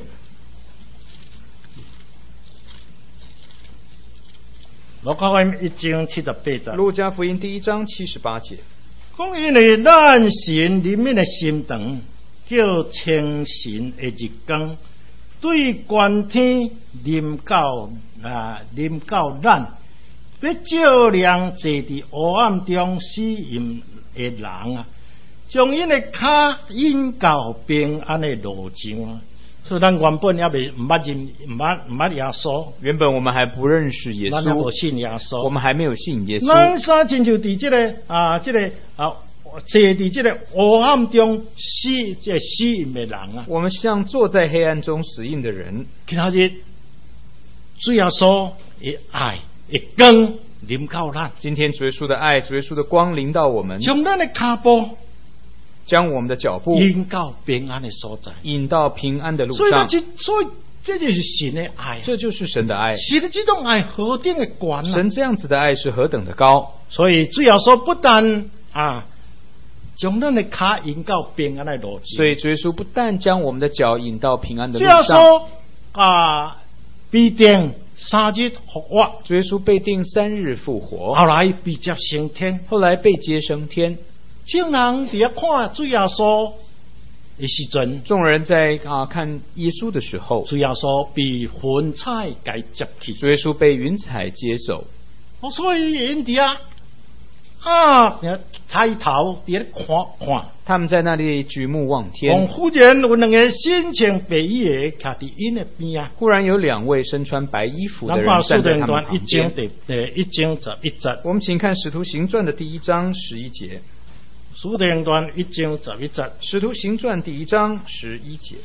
罗高的一章七十八节， 路加福音第一章七十八节。 讲因为咱神里面的心肠，叫清神的日光，对观天临到啊临到咱，要照亮坐伫黑暗中死淫的人啊，将因的脚引到平安的路上啊。所以咱原本也未唔捌认唔捌唔捌耶稣， 原本我们还不认识耶咱也无稣， 信耶稣， 我们还没有信耶咱稣。 三亲就伫这个啊，这个啊，坐伫这个黑暗中死，这个死淫的人啊， 我们像坐在黑暗中死硬的人。 今仔日主耶稣的爱的光临到咱， 今天主耶稣的爱，主耶稣的光临到我们， 将咱的脚步将我们的脚步引到平安的所在。 引到平安的路上。 所以咱这，所以这就是神的爱啊， 这就是神的爱。 神的这种爱何等的悬啊！ 神这样子的爱是何等的高。 所以主耶稣不但啊，将咱的脚引到平安的路上， 所以主耶稣不但将我们的脚引到平安的主耶路上， 稣啊，必定三日复活， 主耶稣被定三日复活， 后来被接升天。 后来被接升天。 众人伫遐看主耶稣的时阵， 众人在啊看耶稣的时候， 主耶稣被云彩给接去， 主耶稣被云彩接走。 哦，所以因伫啊啊，抬头伫咧看看。 他们在那里举目望哦， 天， 忽然有两个身穿白衣的徛伫因的边啊。 忽然有两位身穿白衣服的咱看人站四段在他们旁段一章边。 第第一章十一节， 我们请看《使徒行传》的第一章十一节， 四段段一章十一节。 《使徒行传》第一章十一节。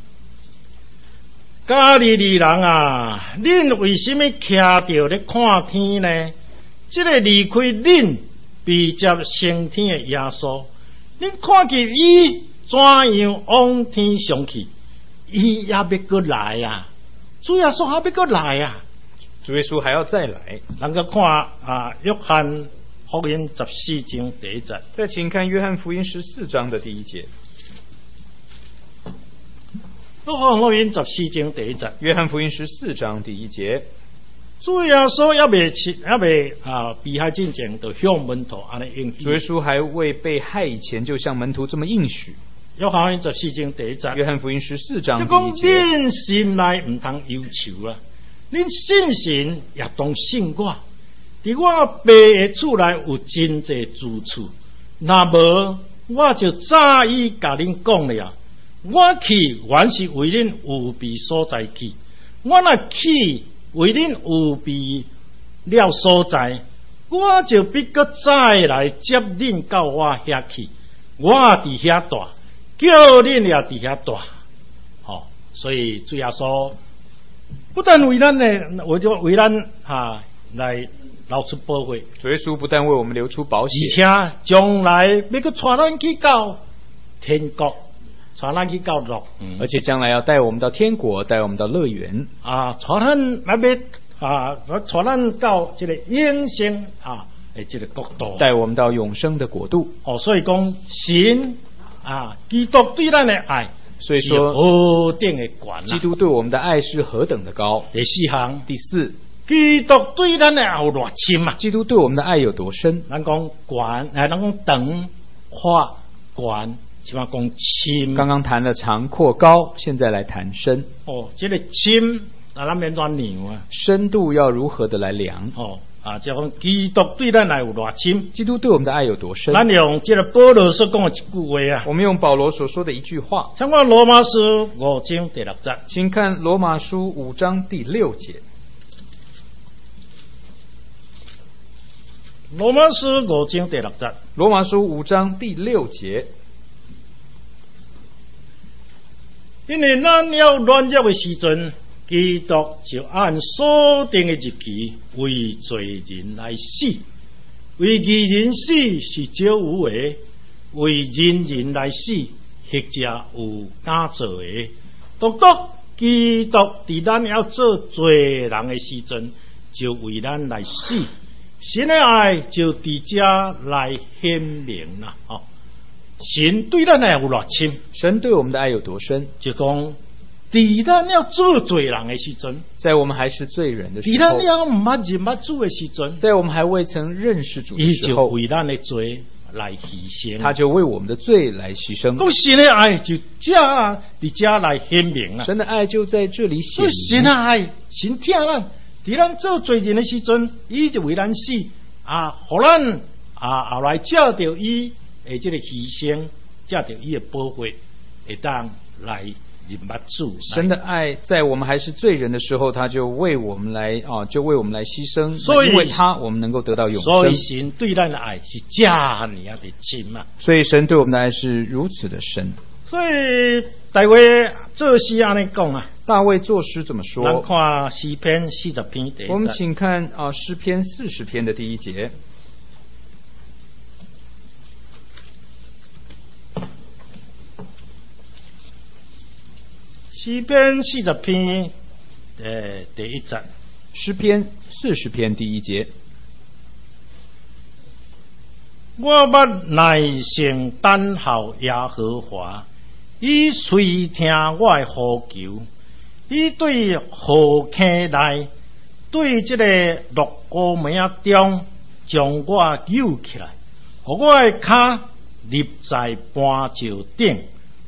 加利利人啊，恁为什么徛着咧看天呢？这个离开恁被接升天的耶稣，恁看见伊怎样往天上去？伊也要过来啊！主耶稣还要过来啊！ 主耶稣还要再来。 咱个看啊，约翰福音十四章第一节。 再请看《约翰福音》十四章的第一节。 约翰福音十四章第一节。 约翰福音十四章第一节。 主耶稣也未切，也未啊被害之前，就向门徒安尼应许。 主耶稣还未被害以前，就向门徒这么应许。 约翰福音十四章第一节。 约翰福音十四章即第一节。 讲恁心内唔通忧愁啊，恁信神也当信我。伫我爸的厝内有真济住处，若无我就早已甲恁讲了。我去原是为恁有备所在去，我若去为恁有备了所在，我就必搁再来接恁到我遐去。我伫遐住，叫恁也伫遐住。哦，所以主耶稣不但为咱呢，为咗为咱哈来留出保护， 主耶稣不但为我们留出保而险， 且将来要搁带咱去到天国。带咱去到乐园， 而且将来要带我们到天国，带我们到乐园啊，带咱来要啊，带咱到这个永生啊的这个国度， 带我们到永生的国度。 哦，所以讲神啊，基督对咱的爱， 所以说何等的悬， 基督对我们的爱是何等的高。 第四项， 第四， 基督对咱的爱有多深啊？ 基督对我们的爱有多深？ 咱讲悬，哎，咱讲长、宽、悬。起码讲深， 刚刚谈了长阔高，现在来谈深。 哦，这个深啊，咱免怎量啊？ 深度要如何的来量？ 哦啊，就讲基督对咱爱有多深？ 基督对我们的爱有多深？ 咱用这个保罗所讲的一句话啊， 我们用保罗所说的一句话。 参看罗马书五章第六节， 请看罗马书五章第六节。 罗马书五章第六节， 罗马书五章第六节。 因为咱要软弱的时阵，基督就按所定的日期为罪人来死，为义人死是少有的，为人人来死，或者有敢做的。独独基督伫咱要做罪人的时阵，就为咱来死，神的爱就伫遮来显明啦，哦。神对咱爱有多深？ 神对我们的爱有多深？ 就讲，伫咱要做罪人的时阵， 在我们还是罪人的时候， 伫咱要唔捌认捌主的时阵， 在我们还未曾认识主的伊就时候， 为咱的罪来牺牲， 他就为我们的罪来牺牲。 讲神的爱就遮伫遮来显明啦。 神的爱就在这里显明。 神的爱，神听咱，伫咱做罪人的时阵，伊就为咱死啊，互咱啊后来借着伊。诶，这个牺牲，借着伊的保护，会当来认捌主。 神的爱在我们还是罪人的时候，他就为我们来啊，就为我们来牺牲。 所以因为他，我们能够得到永生。 所以神对咱的爱是这样的深嘛。 所以神对我们的爱是如此的深。 所以大卫作诗安尼讲啊， 大卫作诗怎么说？ 咱看诗篇四十篇第一节。 我们请看啊诗篇四十篇的第一节。 诗篇四十篇，呃，第一节。 诗篇四十篇第一节。 我要耐性等候耶和华，伊垂听我的呼求，伊对河坑内，对这个落孤门中，将我救起来，互我的脚立在磐石顶。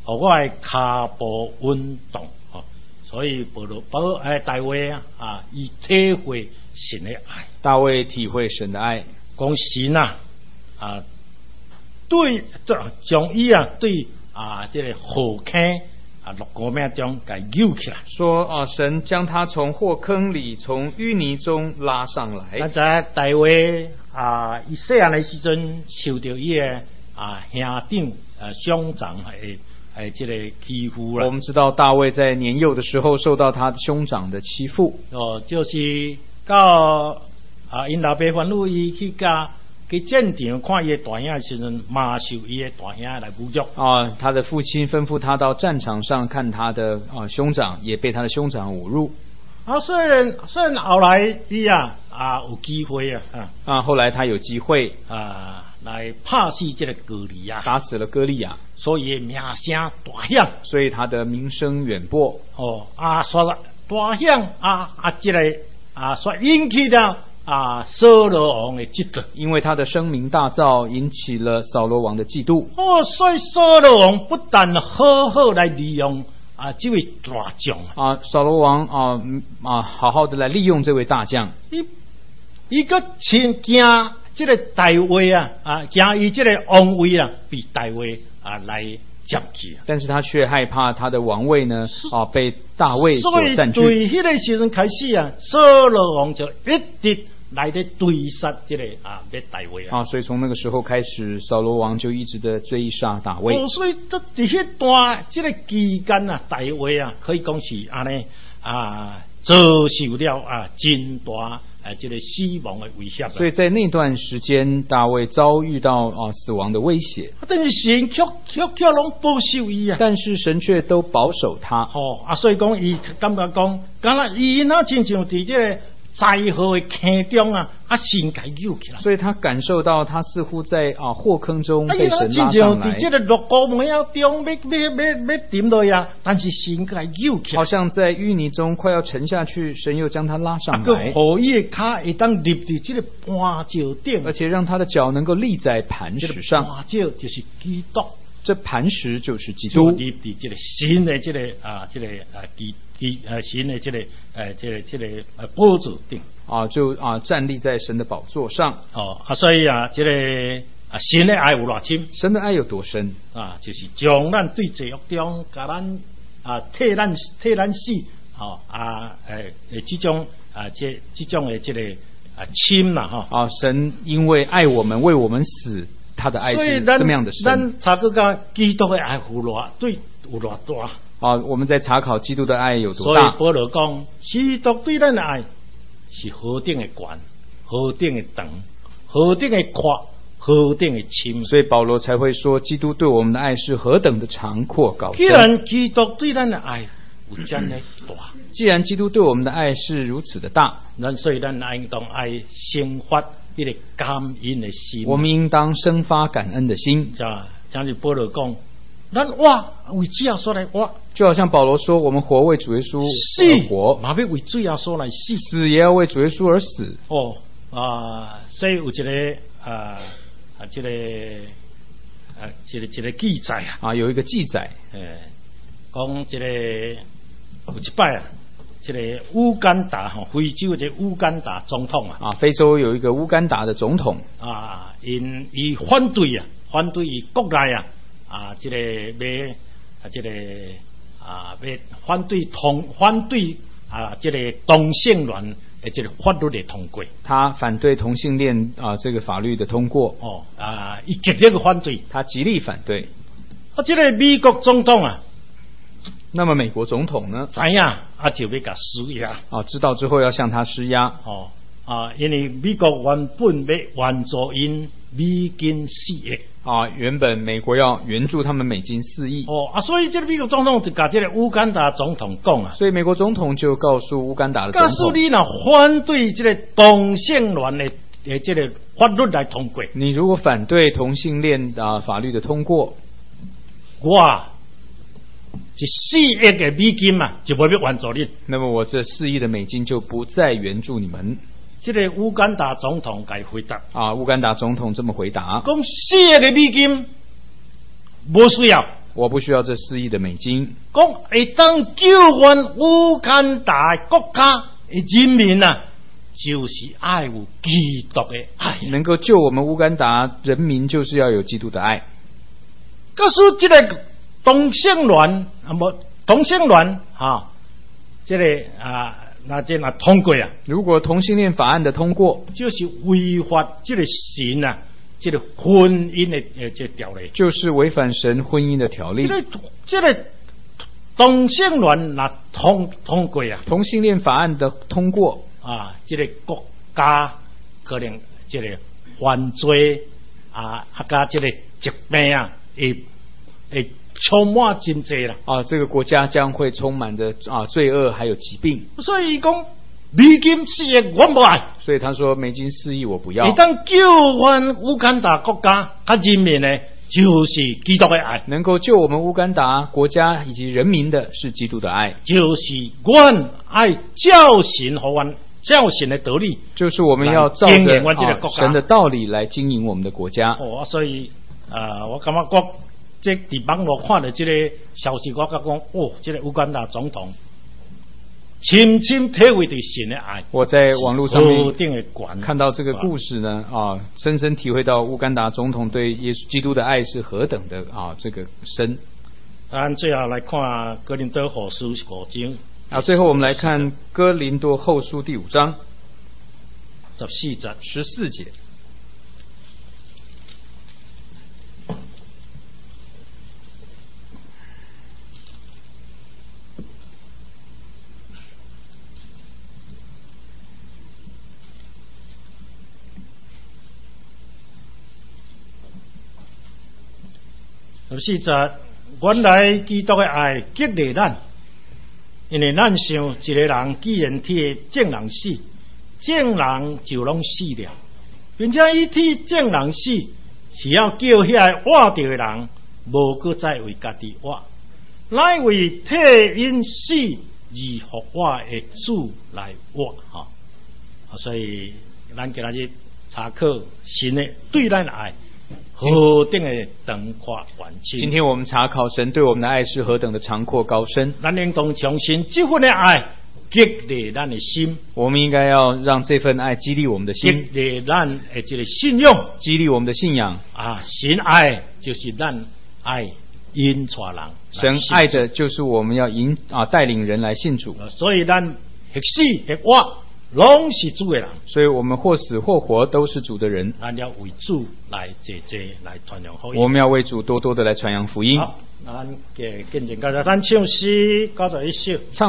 和我的骹步运动。哦，所以保罗保诶大卫啊啊，伊体会神的爱。 大卫体会神的爱， 讲神啊啊，对将伊啊对啊这个火坑啊落过命中给救起来。 说啊，神将他从祸坑里，从淤泥中拉上来。 咱知大卫啊，伊细汉的时阵受到伊的啊兄长啊兄长诶诶这个欺负啦。 我们知道大卫在年幼的时候受到他兄长的欺负。 哦，就是到啊因老爸吩咐伊去甲去战场看伊的大兄的时阵，嘛受伊的大兄来侮辱。 啊，他的父亲吩咐他到战场上看他的啊兄长，也被他的兄长侮辱。 啊，虽然虽然后来伊啊啊有机会啊啊啊，后来他有机会啊来拍死这个歌利亚， 打死了歌利亚， 所以名声大响， 所以他的名声远播。 哦啊，说了大响啊啊，这个啊所引起了啊扫罗王的嫉妒， 因为他的声名大噪，引起了扫罗王的嫉妒。 哦，所以扫罗王不但好好来利用啊这位大将啊，扫罗王啊啊，好好的来利用这位大将， 伊伊个亲惊这个大卫啊啊，惊伊这个王位啊被大卫啊来占据， 但是他却害怕他的王位呢啊被大卫所占据。 所以对迄个时阵开始啊，扫罗王就一直来在追杀这个啊要大卫啊。 啊，所以从那个时候开始，扫罗王就一直的追杀大卫。 哦，所以在伫迄段这个期间啊，大卫啊可以讲是安尼啊遭受了啊真大啊这个死亡的威胁。 所以在那段时间，大卫遭遇到啊死亡的威胁。 但是神却却却拢保守伊啊， 但是神却都保守他。 哦啊，所以讲伊感觉讲，敢若伊那亲像伫这个灾祸的坑中啊，啊神给救起来。 所以他感受到他似乎在啊祸坑中被神拉上来。 啊，亲像伫这个落沟门要中，要要要要沉落呀，但是神给救起来。 好像在淤泥中快要沉下去，神又将他拉上来。 啊，互伊的脚会当立伫这个磐石顶， 而且让他的脚能够立在磐石上。 磐石就是基督。 这磐石就是基督， 立伫这个新的这个啊，这个啊基基啊新的这个呃这个这个呃宝座顶啊，就啊站立在神的宝座上。 哦啊，所以啊，这个啊神的爱有偌深， 神的爱有多深啊，就是将咱对罪恶中，甲咱啊替咱替咱死，哦啊诶诶这种啊这这种的这个啊亲啦哈啊，神因为爱我们，为我们死。他的爱是这么样的深。 咱查个讲基督的爱有偌对有偌大啊？我们在查考基督的爱有多大？ 所以保罗讲，基督对咱的爱是何等的悬，何等的长，何等的阔，何等的深。 所以保罗才会说，基督对我们的爱是何等的长阔高深。 既然基督对咱的爱有这样的大， 既然基督对我们的爱是如此的大， 咱所以咱应当爱生发一个感恩的心。 我们应当生发感恩的心。 啊，像是保罗讲，咱活为主要所来活， 就好像保罗说，我们活为主耶稣而活， 嘛要为主要所来死， 死也要为主耶稣而死。 哦啊，所以有一个啊啊，这个啊，一个一个记载啊， 啊，有一个记载， 诶，讲这个有一摆啊。这个乌干达哈，非洲的乌干达总统啊， 啊，非洲有一个乌干达的总统啊，因伊反对啊，反对伊国内啊啊，这个要啊，这个啊要反对同反对啊，这个同性恋的这个法律的通过， 他反对同性恋啊这个法律的通过。 哦啊，伊极力的反对， 他极力反对。 啊，这个美国总统啊。 那么美国总统呢？ 知影啊，就要甲施压啊，知道之后要向他施压。 哦啊，因为美国原本要援助因美金四亿啊，原本美国要援助他们美金四亿。 哦啊，所以这个美国总统就甲这个乌干达总统讲啊， 所以美国总统就告诉乌干达的总统， 告诉你若反对这个同性恋的的这个法律来通过， 你如果反对同性恋啊法律的通过， 我。这四亿的美金嘛，就不要援助你。 那么我这四亿的美金就不再援助你们。 这个乌干达总统该回答啊，乌干达总统这么回答： 讲四亿的美金不需要我不需要这四亿的美金。 讲会当救援乌干达国家的人民啊，就是爱有基督的爱。 能够救我们乌干达人民，就是要有基督的爱。 告诉这个同性恋啊，无同性恋啊，这个啊，那这那通过啊， 如果同性恋法案的通过， 就是违反这个神啊，这个婚姻的呃这条例， 就是违反神婚姻的条例。 这个这个同性恋那通通过啊， 同性恋法案的通过啊，这个国家可能这个犯罪啊，啊加这个疾病啊，会会充满真济啦。 啊，这个国家将会充满着啊罪恶还有疾病。 所以讲美金四亿我不爱， 所以他说美金四亿我不要。 会当救援乌干达国家和人民呢，就是基督的爱。 能够救我们乌干达国家以及人民的是基督的爱， 就是阮爱教神和阮教神的道理， 就是我们要照着、 啊、 神的道理来经营我们的国家。 哦，所以啊、呃，我感觉我这伫网络看到这个消息，我感觉哦，这个乌干达总统深深体会对神的爱。 我在网络上面看到这个故事呢，啊，深深体会到乌干达总统对耶稣基督的爱是何等的啊，这个深。 咱最后来看哥林多后书五章。 啊，最后我们来看哥林多后书第五章十四节， 十四节。 十四节，原来基督的爱激励咱。因为咱想一个人既然替正人死，正人就拢死了，并且伊替正人死，是要叫遐活着的人无搁再为家己活，乃为替因死而复活的主来活哈。所以咱今日查考神的对咱的爱。何等的长阔远深！ 今天我们查考神对我们的爱是何等的长阔高深。 咱应当相信这份的爱激励咱的心， 我们应该要让这份爱激励我们的心， 激励咱的这个信仰， 激励我们的信仰啊！神爱就是咱爱引带人， 神爱的就是我们要引啊带领人来信主， 所以咱或死或活。拢是主的人， 所以我们或死或活都是主的人。 咱要为主来济济来传扬福音。 我们要为主多多的来传扬福音。 好，咱嘅见证到这，咱唱诗九十一首。